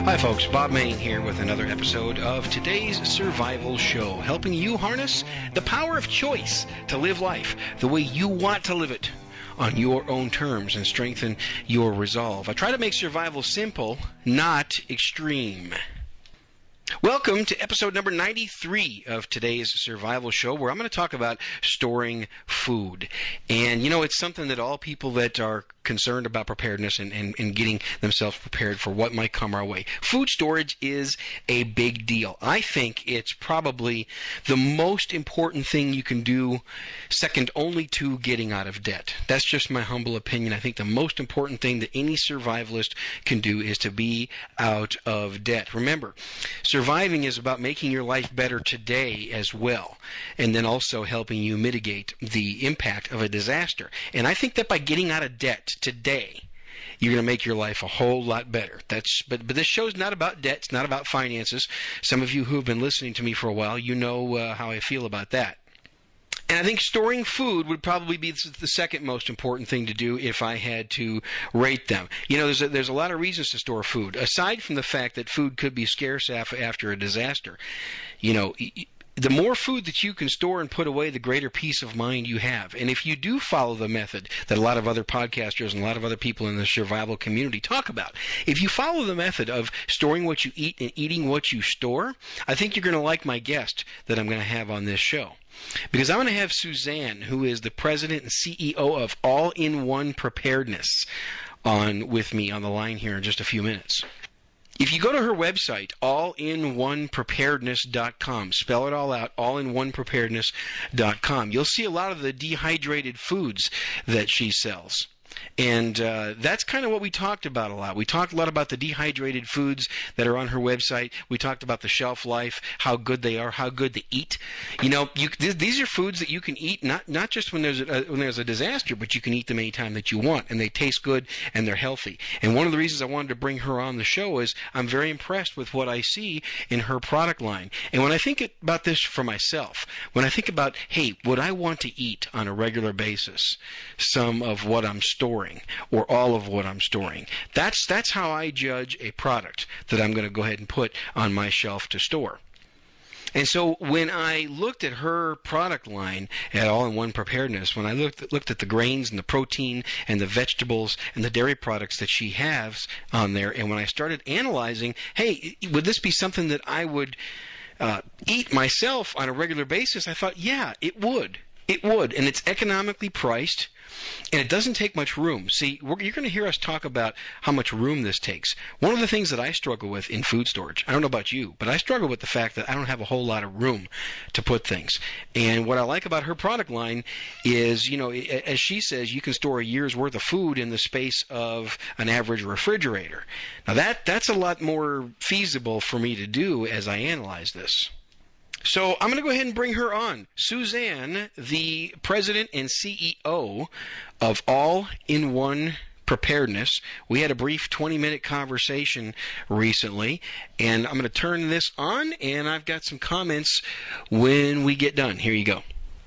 Hi folks, Bob Mayne here with another episode of today's Survival Show, helping you harness the power of choice to live life the way you want to live it on your own terms and strengthen your resolve. I try to make survival simple, not extreme. Welcome to episode number 93 of today's Survival Show, where I'm going to talk about storing food. And, you know, it's something that all people that are concerned about preparedness and getting themselves prepared for what might come our way. Food storage is a big deal. I think it's probably the most important thing you can do, second only to getting out of debt. That's just my humble opinion. I think the most important thing that any survivalist can do is to be out of debt. Remember, surviving is about making your life better today as well, and then also helping you mitigate the impact of a disaster. And I think that by getting out of debt today, you're going to make your life a whole lot better. But this show's not about debt. It's not about finances. Some of you who have been listening to me for a while, you know how I feel about that. And I think storing food would probably be the second most important thing to do if I had to rate them. You know, there's a lot of reasons to store food. Aside from the fact that food could be scarce after a disaster, you know, the more food that you can store and put away, the greater peace of mind you have. And if you do follow the method that a lot of other podcasters and a lot of other people in the survival community talk about, if you follow the method of storing what you eat and eating what you store, I think you're going to like my guest that I'm going to have on this show. Because I'm going to have Suzanne, who is the president and CEO of All-in-One Preparedness, on with me on the line here in just a few minutes. If you go to her website, allinOnepreparedness.com, spell it all out, allinOnepreparedness.com, you'll see a lot of the dehydrated foods that she sells. And that's kind of what we talked about a lot. We talked a lot about the dehydrated foods that are on her website. We talked about the shelf life, how good they are, how good to eat. You know, these are foods that you can eat not just when there's a disaster, but you can eat them anytime that you want, and they taste good and they're healthy. And one of the reasons I wanted to bring her on the show is I'm very impressed with what I see in her product line. And when I think about this for myself, when I think about, hey, would I want to eat on a regular basis some of what I'm storing, or all of what I'm storing? That's how I judge a product that I'm going to go ahead and put on my shelf to store. And so when I looked at her product line at All-in-One Preparedness, when I looked at the grains and the protein and the vegetables and the dairy products that she has on there, and when I started analyzing, hey, would this be something that I would eat myself on a regular basis, I thought, yeah, it would. It would, and it's economically priced, and it doesn't take much room. See, you're going to hear us talk about how much room this takes. One of the things that I struggle with in food storage, I don't know about you, but I struggle with the fact that I don't have a whole lot of room to put things. And what I like about her product line is, you know, as she says, you can store a year's worth of food in the space of an average refrigerator. Now, that's a lot more feasible for me to do as I analyze this. So I'm going to go ahead and bring her on. Suzanne, the president and CEO of All-in-One Preparedness. We had a brief 20-minute conversation recently, and I'm going to turn this on, and I've got some comments when we get done. Here you go.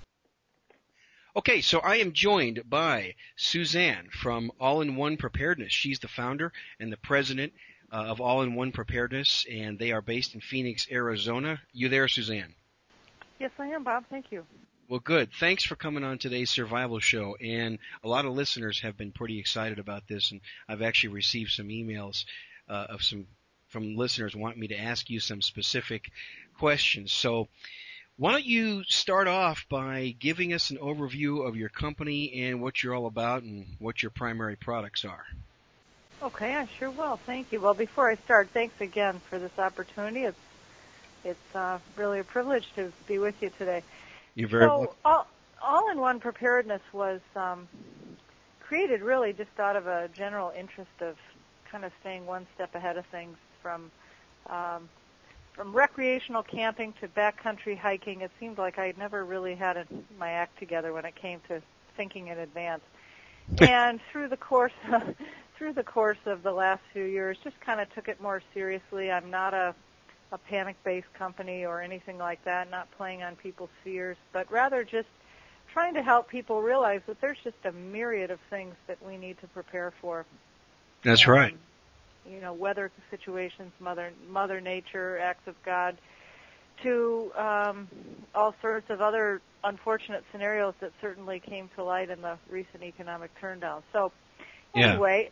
Okay, so I am joined by Suzanne from All-in-One Preparedness. She's the founder and the president of All-in-One Preparedness, and they are based in Phoenix, Arizona. You there, Suzanne? Yes, I am, Bob. Thank you. Well, good. Thanks for coming on today's Survival Show, and a lot of listeners have been pretty excited about this, and I've actually received some emails from listeners wanting me to ask you some specific questions. So why don't you start off by giving us an overview of your company and what you're all about and what your primary products are? Okay, I sure will. Thank you. Well, before I start, thanks again for this opportunity. It's really a privilege to be with you today. You're very welcome. All-in-One Preparedness was created really just out of a general interest of kind of staying one step ahead of things from recreational camping to backcountry hiking. It seemed like I never really had my act together when it came to thinking in advance. And through the course of the last few years, just kind of took it more seriously. I'm not a panic-based company or anything like that, not playing on people's fears, but rather just trying to help people realize that there's just a myriad of things that we need to prepare for. That's right. weather situations, Mother Nature, acts of God, to all sorts of other unfortunate scenarios that certainly came to light in the recent economic turndown. So anyway,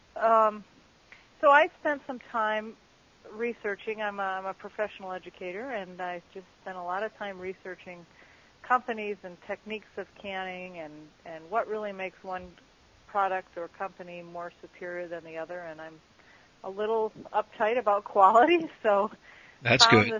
so I spent some time researching. I'm a professional educator, and I just spent a lot of time researching companies and techniques of canning and what really makes one product or company more superior than the other. And I'm a little uptight about quality, so that's good.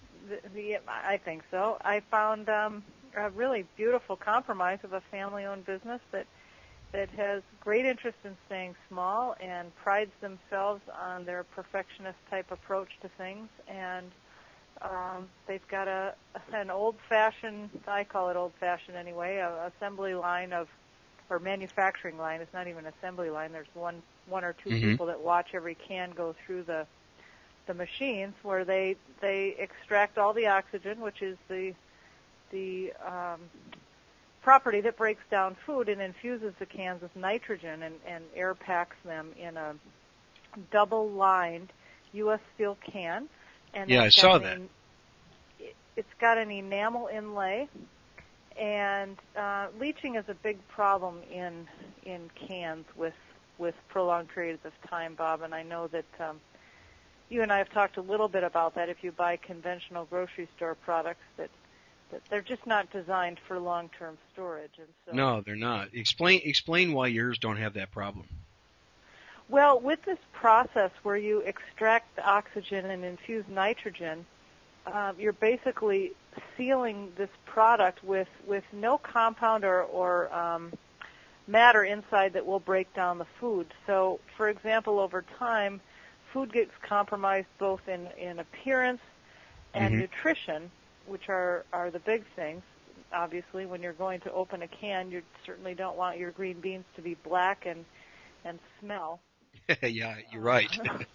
I think so. I found a really beautiful compromise of a family-owned business that has great interest in staying small and prides themselves on their perfectionist type approach to things. And they've got an old-fashioned, I call it old-fashioned anyway, a assembly line or manufacturing line. It's not even an assembly line. There's one or two people that watch every can go through the machines, where they extract all the oxygen, which is the property that breaks down food, and infuses the cans with nitrogen and air packs them in a double-lined U.S. steel can. And I saw that. It's got an enamel inlay, and leaching is a big problem in cans with prolonged periods of time, Bob, and I know that you and I have talked a little bit about that. If you buy conventional grocery store products, that they're just not designed for long-term storage. And so, no, they're not. Explain why yours don't have that problem. Well, with this process where you extract the oxygen and infuse nitrogen, you're basically sealing this product with no compound or matter inside that will break down the food. So, for example, over time, food gets compromised both in appearance and nutrition, which are the big things. Obviously, when you're going to open a can, you certainly don't want your green beans to be black and smell. Yeah, you're right.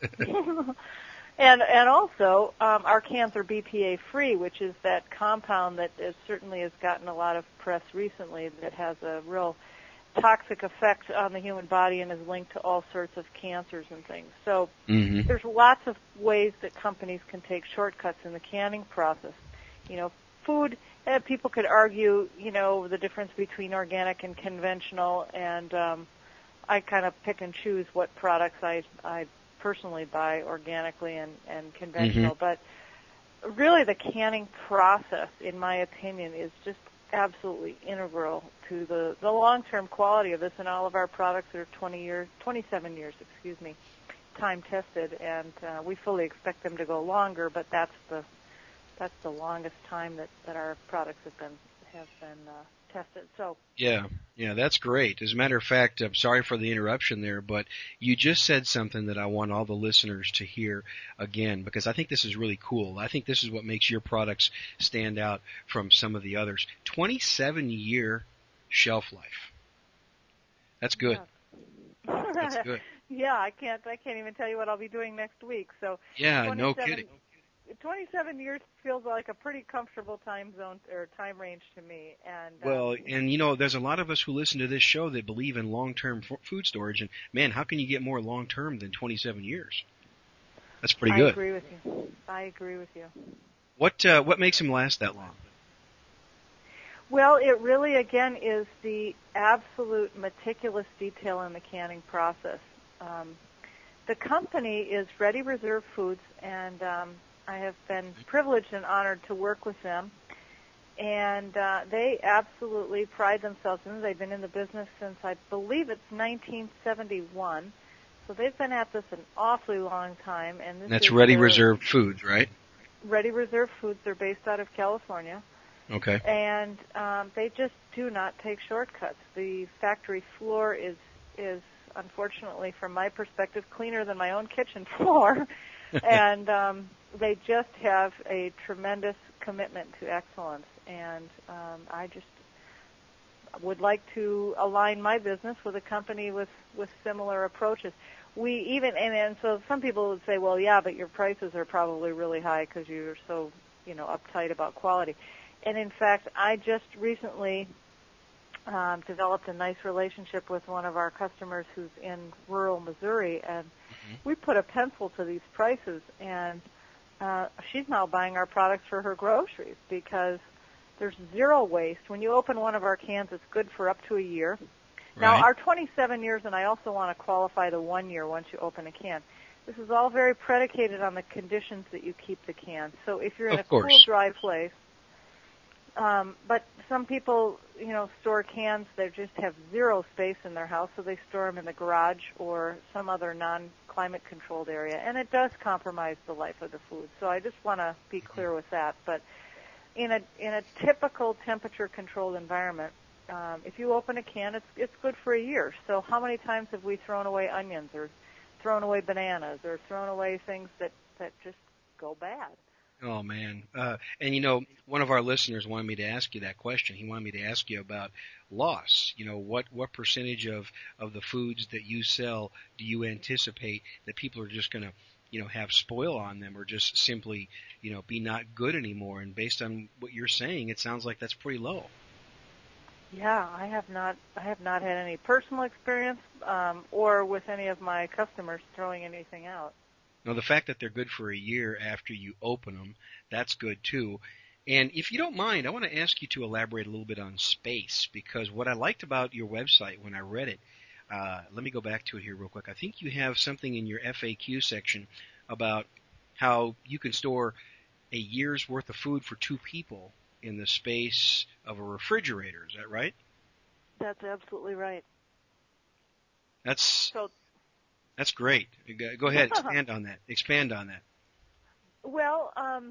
And also, our cans are BPA free, which is that compound that certainly has gotten a lot of press recently, that has a real toxic effect on the human body and is linked to all sorts of cancers and things. So there's lots of ways that companies can take shortcuts in the canning process. Food, people could argue, the difference between organic and conventional, and I kind of pick and choose what products I personally buy organically and conventional. But really the canning process, in my opinion, is just absolutely integral to the long-term quality of this, and all of our products are 27 years, time tested, and we fully expect them to go longer, but that's the longest time that our products have been tested. So yeah, that's great. As a matter of fact, I'm sorry for the interruption there, but you just said something that I want all the listeners to hear again, because I think this is really cool. I think this is what makes your products stand out from some of the others. 27-year shelf life. That's good. Yeah. That's good. Yeah, I can't even tell you what I'll be doing next week. So yeah, no kidding. 27 years feels like a pretty comfortable time zone or time range to me. And well, and there's a lot of us who listen to this show that believe in long-term food storage, and man, how can you get more long-term than 27 years? That's pretty good. I agree with you. What makes them last that long? Well, it really, again, is the absolute meticulous detail in the canning process. The company is Ready Reserve Foods, and I have been privileged and honored to work with them, and they absolutely pride themselves in it. They've been in the business since, I believe it's 1971, so they've been at this an awfully long time. And that's Ready Reserve Foods, right? Ready Reserve Foods. They're based out of California. Okay. And they just do not take shortcuts. The factory floor is unfortunately, from my perspective, cleaner than my own kitchen floor. And they just have a tremendous commitment to excellence. And I just would like to align my business with a company with similar approaches. We even, and so some people would say, well, yeah, but your prices are probably really high because you're so, uptight about quality. And in fact, I just recently developed a nice relationship with one of our customers who's in rural Missouri, and we put a pencil to these prices, and she's now buying our products for her groceries because there's zero waste. When you open one of our cans, it's good for up to a year. Now, our 27 years, and I also want to qualify the 1 year once you open a can. This is all very predicated on the conditions that you keep the can. So if you're in a cool, dry place, but some people, store cans that just have zero space in their house, so they store them in the garage or some other non-climate controlled area, and it does compromise the life of the food. So I just want to be clear with that. But in a typical temperature controlled environment, if you open a can, it's good for a year. So how many times have we thrown away onions or thrown away bananas or thrown away things that just go bad? Oh, man. And, one of our listeners wanted me to ask you that question. He wanted me to ask you about loss. What percentage of the foods that you sell do you anticipate that people are just going to, have spoil on them or just simply, be not good anymore? And based on what you're saying, it sounds like that's pretty low. Yeah, I have not had any personal experience or with any of my customers throwing anything out. Now, the fact that they're good for a year after you open them, that's good too. And if you don't mind, I want to ask you to elaborate a little bit on space, because what I liked about your website when I read it, let me go back to it here real quick. I think you have something in your FAQ section about how you can store a year's worth of food for two people in the space of a refrigerator. Is that right? That's absolutely right. That's great. Go ahead, expand on that. Well,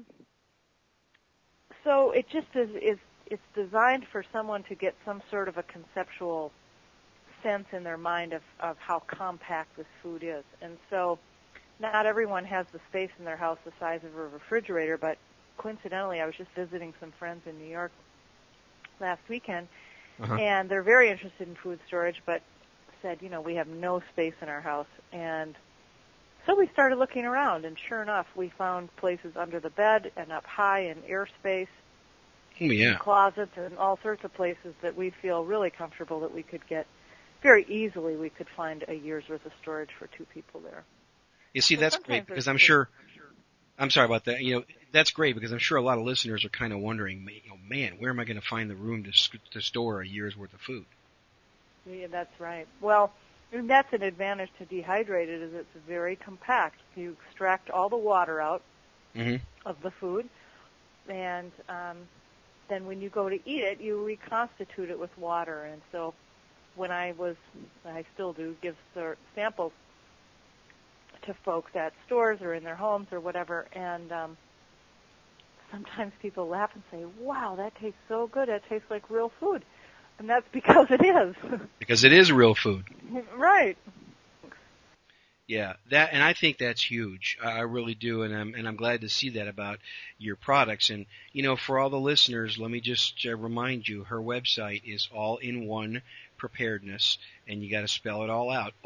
so it just it's designed for someone to get some sort of a conceptual sense in their mind of how compact this food is. And so not everyone has the space in their house the size of a refrigerator, but coincidentally, I was just visiting some friends in New York last weekend, and they're very interested in food storage, but said, we have no space in our house. And so we started looking around, and sure enough, we found places under the bed and up high in airspace, and closets, and all sorts of places that we feel really comfortable that we could get very easily. We could find a year's worth of storage for two people there. You see, that's great, because I'm sorry about that. That's great because I'm sure a lot of listeners are kind of wondering, man, where am I going to find the room to store a year's worth of food? Yeah, that's right. Well, that's an advantage to dehydrated, is it's very compact. You extract all the water out of the food, and then when you go to eat it, you reconstitute it with water. And so when I still do, give samples to folks at stores or in their homes or whatever, and sometimes people laugh and say, wow, that tastes so good. That tastes like real food. And that's because it is. Because it is real food. Right. Yeah, and I think that's huge. I really do, and I'm glad to see that about your products. And for all the listeners, let me just remind you, her website is All in One Preparedness, and you got to spell it all out.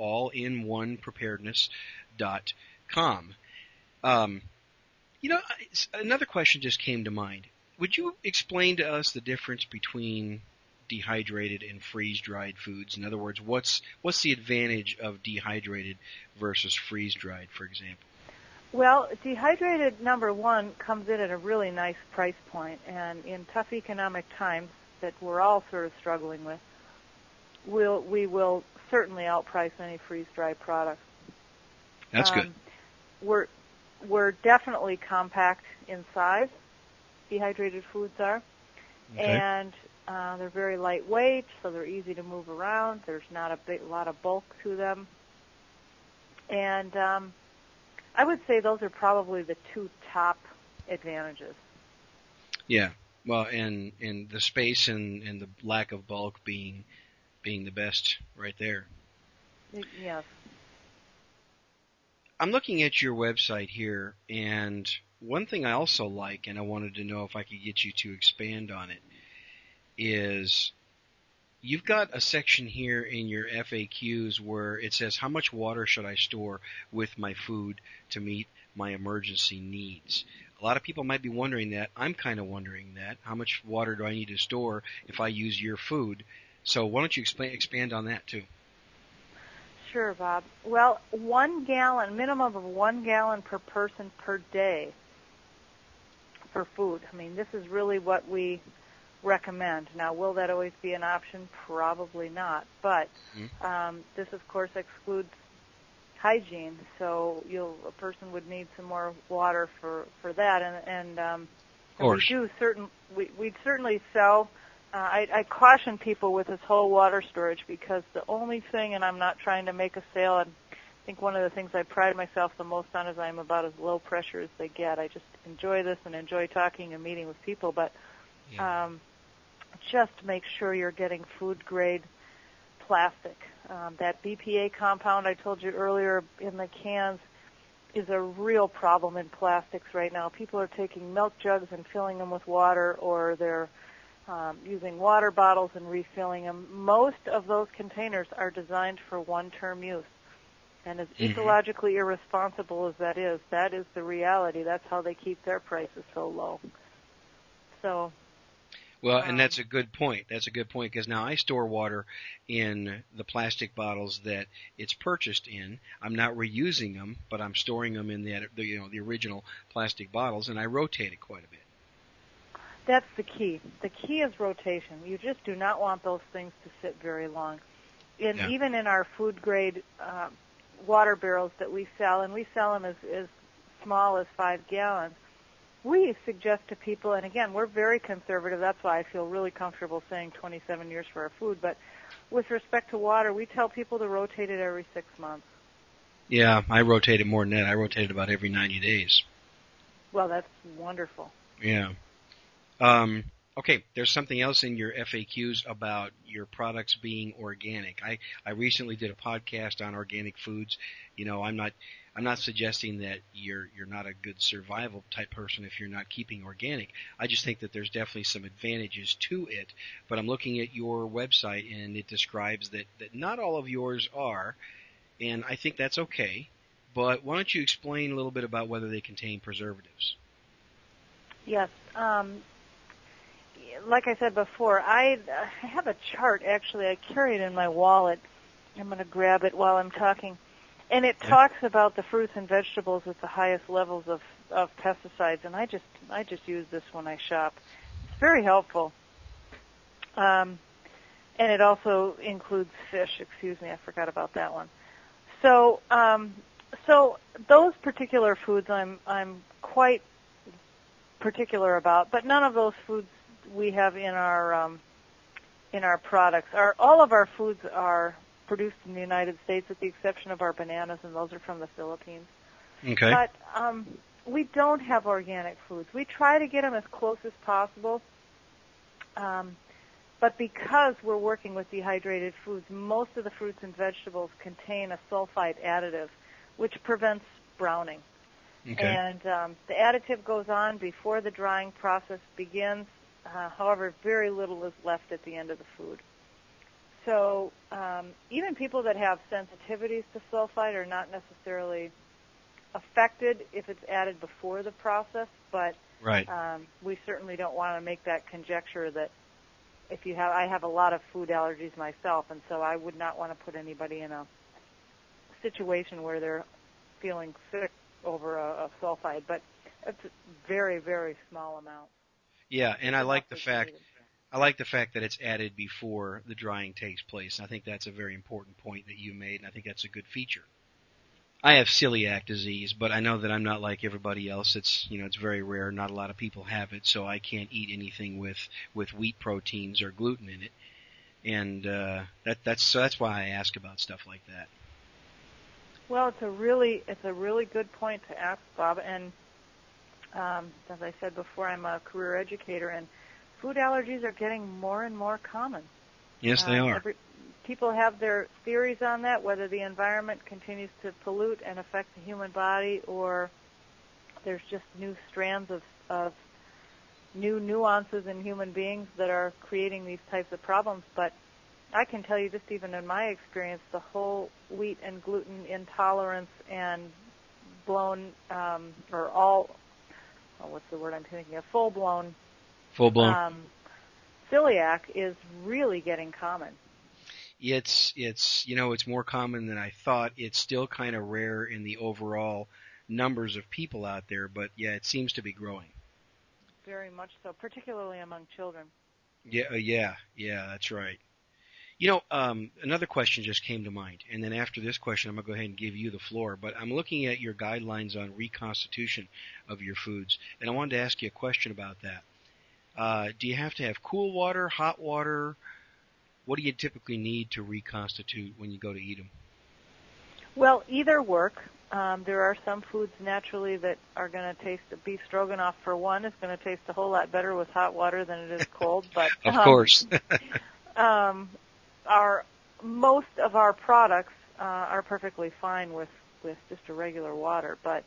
allinOnepreparedness.com. Another question just came to mind. Would you explain to us the difference between dehydrated and freeze-dried foods? In other words, what's the advantage of dehydrated versus freeze-dried, for example? Well, dehydrated, number one, comes in at a really nice price point, and in tough economic times that we're all sort of struggling with, we will certainly outprice any freeze-dried products. That's good. We're definitely compact in size. Dehydrated foods are, and they're very lightweight, so they're easy to move around. There's not a lot of bulk to them, and I would say those are probably the two top advantages. Yeah, well, and the space and the lack of bulk being the best right there. Yes. I'm looking at your website here, and one thing I also like, and I wanted to know if I could get you to expand on it, is you've got a section here in your FAQs where it says, how much water should I store with my food to meet my emergency needs? A lot of people might be wondering that. I'm kind of wondering that. How much water do I need to store if I use your food? So why don't you expand on that too? Sure, Bob. Well, 1 gallon, minimum of 1 gallon per person per day for food. I mean, this is really what we recommend. Now, will that always be an option? Probably not. But this, of course, excludes hygiene, so a person would need some more water for that. And we'd certainly sell. I caution people with this whole water storage, because the only thing, and I'm not trying to make a sale, and I think one of the things I pride myself the most on is I'm about as low pressure as they get. I just enjoy this and enjoy talking and meeting with people, but just make sure you're getting food grade plastic. That BPA compound I told you earlier in the cans is a real problem in plastics right now. People are taking milk jugs and filling them with water, or they're using water bottles and refilling them. Most of those containers are designed for one-term use. And as ecologically irresponsible as that is the reality. That's how they keep their prices so low. So, well, and that's a good point. That's a good point, because now I store water in the plastic bottles that it's purchased in. I'm not reusing them, but I'm storing them in the original plastic bottles, and I rotate it quite a bit. That's the key. The key is rotation. You just do not want those things to sit very long. Even in our food-grade water barrels that we sell, and we sell them as small as 5 gallons, we suggest to people, and again, we're very conservative. That's why I feel really comfortable saying 27 years for our food. But with respect to water, we tell people to rotate it every 6 months. Yeah, I rotate it more than that. I rotate it about every 90 days. Well, that's wonderful. Yeah. Okay, there's something else in your FAQs about your products being organic. I recently did a podcast on organic foods. You know, I'm not suggesting that you're not a good survival type person if you're not keeping organic. I just think that there's definitely some advantages to it. But I'm looking at your website, and it describes that not all of yours are, and I think that's okay. But why don't you explain a little bit about whether they contain preservatives? Yes. Like I said before, I have a chart, actually. I carry it in my wallet. I'm going to grab it while I'm talking. And it talks about the fruits and vegetables with the highest levels of pesticides, and I just use this when I shop. It's very helpful. And it also includes fish. Excuse me, I forgot about that one. So those particular foods I'm quite particular about, but none of those foods we have in our products. All of our foods are produced in the United States, with the exception of our bananas, and those are from the Philippines. Okay. But we don't have organic foods. We try to get them as close as possible. But because we're working with dehydrated foods, most of the fruits and vegetables contain a sulfite additive, which prevents browning. Okay. And the additive goes on before the drying process begins. However, very little is left at the end of the food. So even people that have sensitivities to sulfite are not necessarily affected if it's added before the process, but we certainly don't want to make that conjecture that I have a lot of food allergies myself, and so I would not want to put anybody in a situation where they're feeling sick over a sulfite, but it's a very, very small amount. Yeah, and I like the fact that it's added before the drying takes place. I think that's a very important point that you made, and I think that's a good feature. I have celiac disease, but I know that I'm not like everybody else. It's very rare. Not a lot of people have it, so I can't eat anything with wheat proteins or gluten in it, and that's why I ask about stuff like that. Well, it's a really good point to ask, Bob. And as I said before, I'm a career educator, and food allergies are getting more and more common. Yes, they are. People have their theories on that, whether the environment continues to pollute and affect the human body, or there's just new strands of new nuances in human beings that are creating these types of problems. But I can tell you, just even in my experience, the whole wheat and gluten intolerance and full-blown celiac is really getting common. it's more common than I thought. It's still kind of rare in the overall numbers of people out there, but yeah, it seems to be growing. Very much so, particularly among children. Yeah, that's right. Another question just came to mind, and then after this question, I'm going to go ahead and give you the floor. But I'm looking at your guidelines on reconstitution of your foods, and I wanted to ask you a question about that. Do you have to have cool water, hot water? What do you typically need to reconstitute when you go to eat them? Well, either work. There are some foods naturally that are going to taste, beef stroganoff for one is going to taste a whole lot better with hot water than it is cold. But of course. Most of our products are perfectly fine with just a regular water. But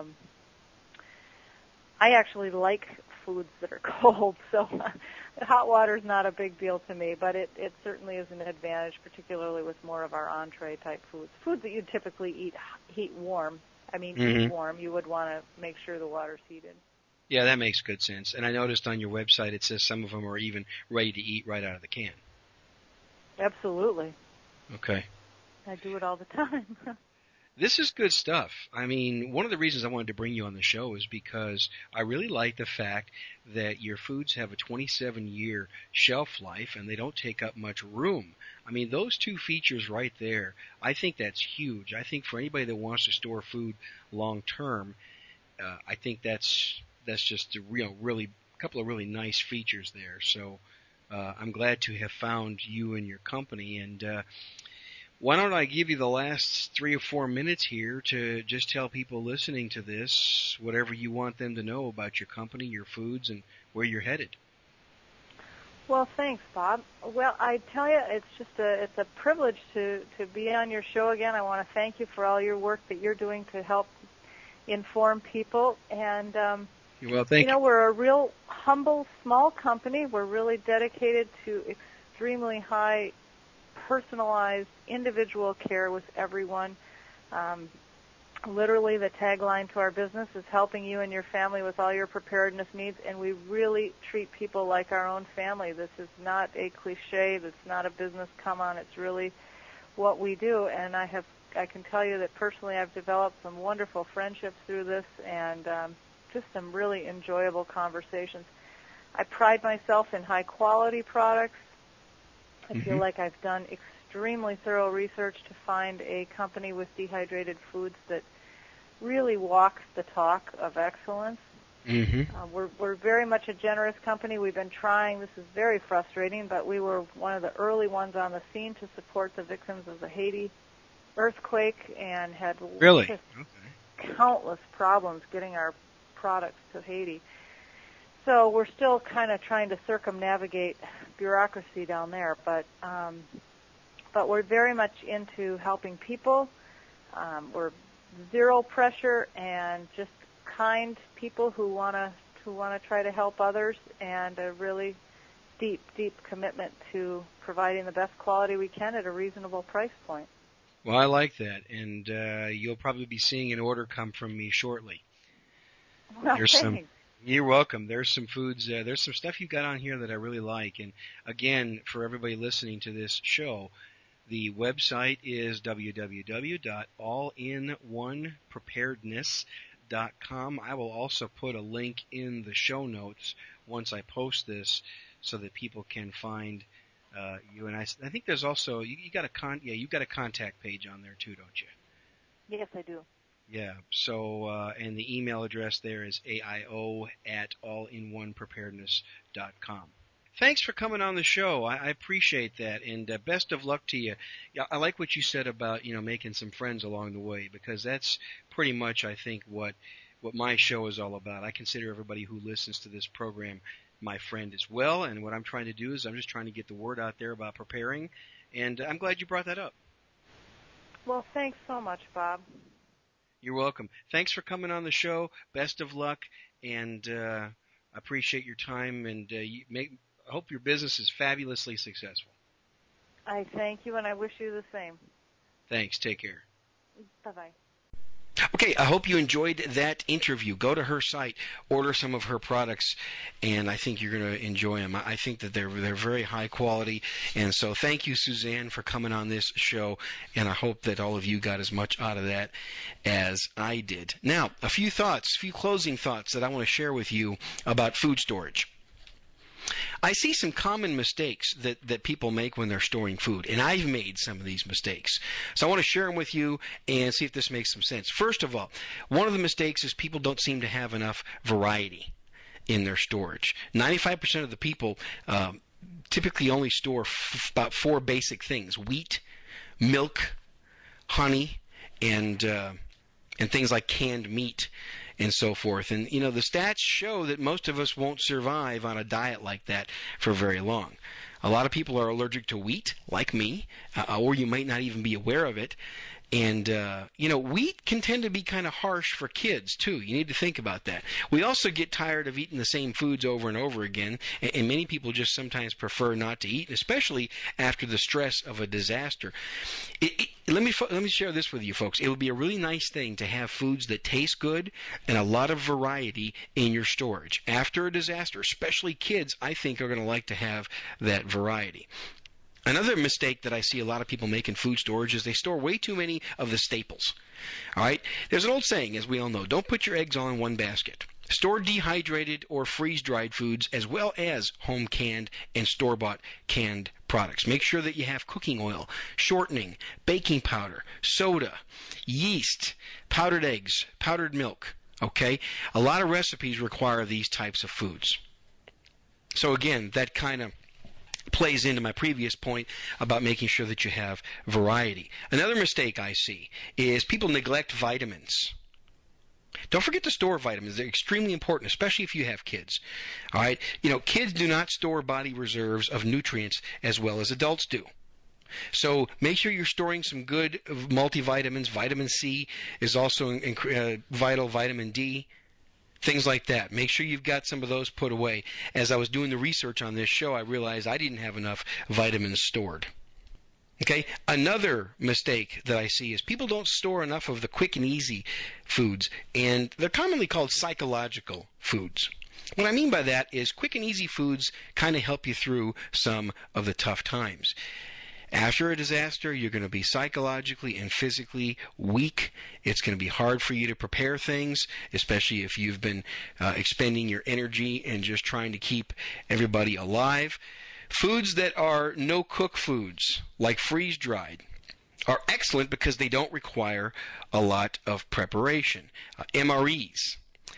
I actually like foods that are cold, so hot water is not a big deal to me, but it certainly is an advantage, particularly with more of our entree type foods. Foods that you typically heat warm. Heat warm, you would want to make sure the water's heated. Yeah, that makes good sense. And I noticed on your website it says some of them are even ready to eat right out of the can. Absolutely. Okay. I do it all the time. This is good stuff. One of the reasons I wanted to bring you on the show is because I really like the fact that your foods have a 27-year shelf life and they don't take up much room. Those two features right there, I think that's huge. I think for anybody that wants to store food long term, I think that's just a really couple of really nice features there. So I'm glad to have found you and your company. And why don't I give you the last 3 or 4 minutes here to just tell people listening to this whatever you want them to know about your company, your foods, and where you're headed. Well, thanks, Bob. Well, I tell you, it's a privilege to be on your show again. I want to thank you for all your work that you're doing to help inform people. And well, thank you. We're a real humble, small company. We're really dedicated to extremely high personalized individual care with everyone. Literally, the tagline to our business is helping you and your family with all your preparedness needs, and we really treat people like our own family. This is not a cliche. It's not a business come on. It's really what we do, and I can tell you that personally I've developed some wonderful friendships through this and just some really enjoyable conversations. I pride myself in high-quality products. I feel like I've done extremely thorough research to find a company with dehydrated foods that really walks the talk of excellence. We're very much a generous company. We've been trying. This is very frustrating, but we were one of the early ones on the scene to support the victims of the Haiti earthquake and had countless problems getting our products to Haiti. So we're still kind of trying to circumnavigate bureaucracy down there, but we're very much into helping people. We're zero pressure and just kind people who want to try to help others, and a really deep commitment to providing the best quality we can at a reasonable price point. Well, I like that, and you'll probably be seeing an order come from me shortly. Well, thanks. You're welcome. There's some foods, there's some stuff you got on here that I really like. And again, for everybody listening to this show, the website is www.allinonepreparedness.com. I will also put a link in the show notes once I post this so that people can find you. And I think there's also, you've got a contact page on there too, don't you? Yes, I do. Yeah, so, and the email address there is aio@allinonepreparedness.com. Thanks for coming on the show. I appreciate that, and best of luck to you. Yeah, I like what you said about, making some friends along the way, because that's pretty much, I think, what my show is all about. I consider everybody who listens to this program my friend as well, and what I'm trying to do is I'm just trying to get the word out there about preparing, and I'm glad you brought that up. Well, thanks so much, Bob. You're welcome. Thanks for coming on the show. Best of luck, and I appreciate your time, and I hope your business is fabulously successful. I thank you, and I wish you the same. Thanks. Take care. Bye-bye. Okay, I hope you enjoyed that interview. Go to her site, order some of her products, and I think you're going to enjoy them. I think that they're very high quality, and so thank you, Suzanne, for coming on this show, and I hope that all of you got as much out of that as I did. Now, a few closing thoughts that I want to share with you about food storage. I see some common mistakes that people make when they're storing food, and I've made some of these mistakes. So I want to share them with you and see if this makes some sense. First of all, one of the mistakes is people don't seem to have enough variety in their storage. 95% of the people typically only store about 4 basic things: wheat, milk, honey, and things like canned meat and so forth. And, you know, the stats show that most of us won't survive on a diet like that for very long. A lot of people are allergic to wheat, like me, or you might not even be aware of it. And, you know, wheat can tend to be kind of harsh for kids, too. You need to think about that. We also get tired of eating the same foods over and over again, and many people just sometimes prefer not to eat, especially after the stress of a disaster. Let me share this with you, folks. It would be a really nice thing to have foods that taste good and a lot of variety in your storage. After a disaster, especially kids, I think are going to like to have that variety. Another mistake that I see a lot of people make in food storage is they store way too many of the staples. All right? There's an old saying, as we all know, don't put your eggs all in one basket. Store dehydrated or freeze-dried foods as well as home canned and store-bought canned products. Make sure that you have cooking oil, shortening, baking powder, soda, yeast, powdered eggs, powdered milk. Okay? A lot of recipes require these types of foods. So again, that kind of plays into my previous point about making sure that you have variety. Another mistake I see is people neglect vitamins. Don't forget to store vitamins. They're extremely important, especially if you have kids. All right? You know, kids do not store body reserves of nutrients as well as adults do. So make sure you're storing some good multivitamins. Vitamin C is also vital, vitamin D. Things like that. Make sure you've got some of those put away. As I was doing the research on this show, I realized I didn't have enough vitamins stored. Okay? Another mistake that I see is people don't store enough of the quick and easy foods, and they're commonly called psychological foods. What I mean by that is quick and easy foods kind of help you through some of the tough times. After a disaster, you're going to be psychologically and physically weak. It's going to be hard for you to prepare things, especially if you've been expending your energy and just trying to keep everybody alive. Foods that are no-cook foods, like freeze-dried, are excellent because they don't require a lot of preparation. MREs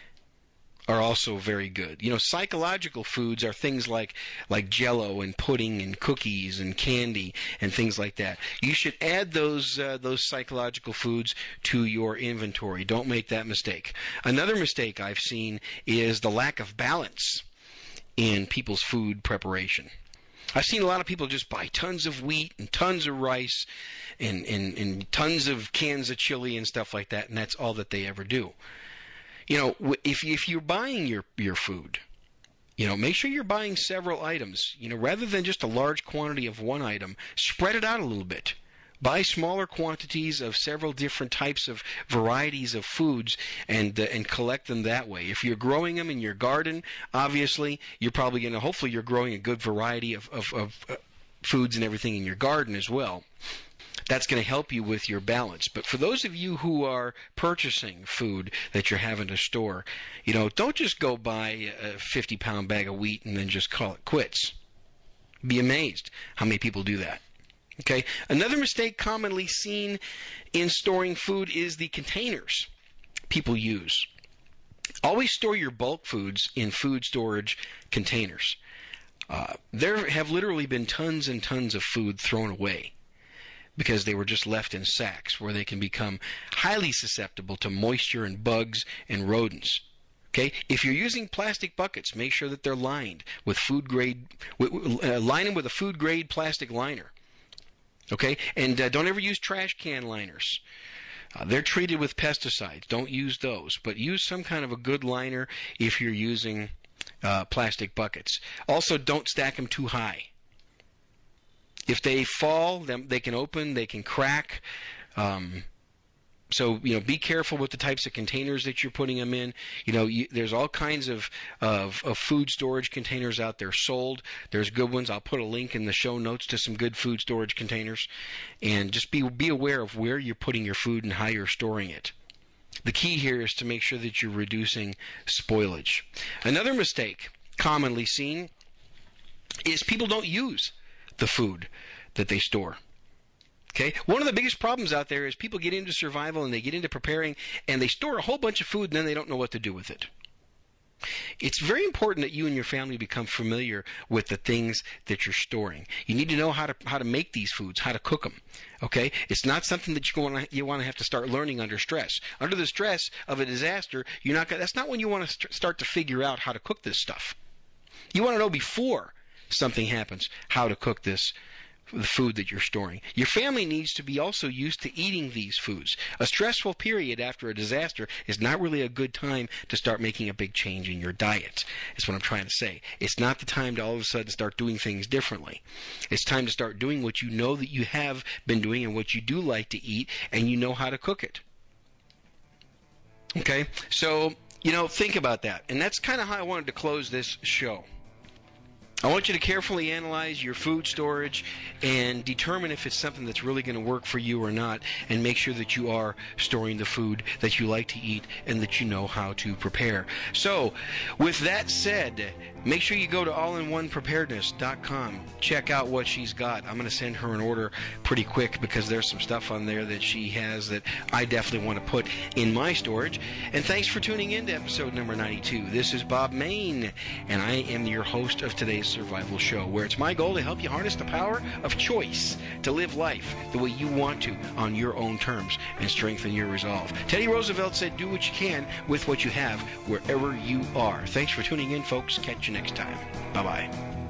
are also very good. You know, psychological foods are things like Jell-O and pudding and cookies and candy and things like that. You should add those psychological foods to your inventory. Don't make that mistake. Another mistake I've seen is the lack of balance in people's food preparation. I've seen a lot of people just buy tons of wheat and tons of rice and tons of cans of chili and stuff like that, and that's all that they ever do. You know, if you're buying your food, you know, make sure you're buying several items. You know, rather than just a large quantity of one item, spread it out a little bit. Buy smaller quantities of several different types of varieties of foods and collect them that way. If you're growing them in your garden, obviously, hopefully you're growing a good variety of foods and everything in your garden as well. That's going to help you with your balance. But for those of you who are purchasing food that you're having to store, you know, don't just go buy a 50-pound bag of wheat and then just call it quits. Be amazed how many people do that. Okay. Another mistake commonly seen in storing food is the containers people use. Always store your bulk foods in food storage containers. There have literally been tons and tons of food thrown away because they were just left in sacks where they can become highly susceptible to moisture and bugs and rodents. Okay, if you're using plastic buckets, make sure that they're lined with line them with a food grade plastic liner. Okay, and don't ever use trash can liners. They're treated with pesticides. Don't use those, but use some kind of a good liner if you're using plastic buckets. Also, don't stack them too high. If they fall, they can open, they can crack. So, be careful with the types of containers that you're putting them in. There's all kinds of food storage containers out there sold. There's good ones. I'll put a link in the show notes to some good food storage containers. And just be aware of where you're putting your food and how you're storing it. The key here is to make sure that you're reducing spoilage. Another mistake commonly seen is people don't use the food that they store. Okay? One of the biggest problems out there is people get into survival and they get into preparing and they store a whole bunch of food and then they don't know what to do with it. It's very important that you and your family become familiar with the things that you're storing. You need to know how to make these foods, how to cook them. Okay? It's not something that you want to have to start learning under stress. Under the stress of a disaster, that's not when you want to start to figure out how to cook this stuff. You want to know before something happens how to cook the food that you're storing. Your family needs to be also used to eating these foods. A stressful period after a disaster is not really a good time to start making a big change in your diet. That's what I'm trying to say. It's not the time to all of a sudden start doing things differently. It's time to start doing what you know that you have been doing and what you do like to eat, and you know how to cook it. Okay? So, think about that. And that's kind of how I wanted to close this show. I want you to carefully analyze your food storage and determine if it's something that's really going to work for you or not, and make sure that you are storing the food that you like to eat and that you know how to prepare. So, with that said, make sure you go to allinonepreparedness.com. Check out what she's got. I'm going to send her an order pretty quick because there's some stuff on there that she has that I definitely want to put in my storage. And thanks for tuning in to episode number 92. This is Bob Mayne, and I am your host of today's Survival Show, where it's my goal to help you harness the power of choice to live life the way you want to on your own terms and strengthen your resolve. Teddy Roosevelt said, do what you can with what you have wherever you are. Thanks for tuning in, folks. Catch you next time. Bye-bye.